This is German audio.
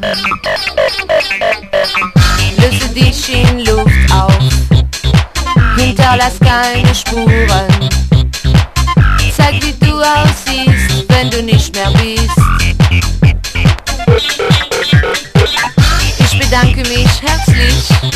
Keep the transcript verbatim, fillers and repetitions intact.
Löse dich in Luft auf, hinterlass keine Spuren. Zeig, wie du aussiehst, wenn du nicht mehr bist. Ich bedanke mich herzlich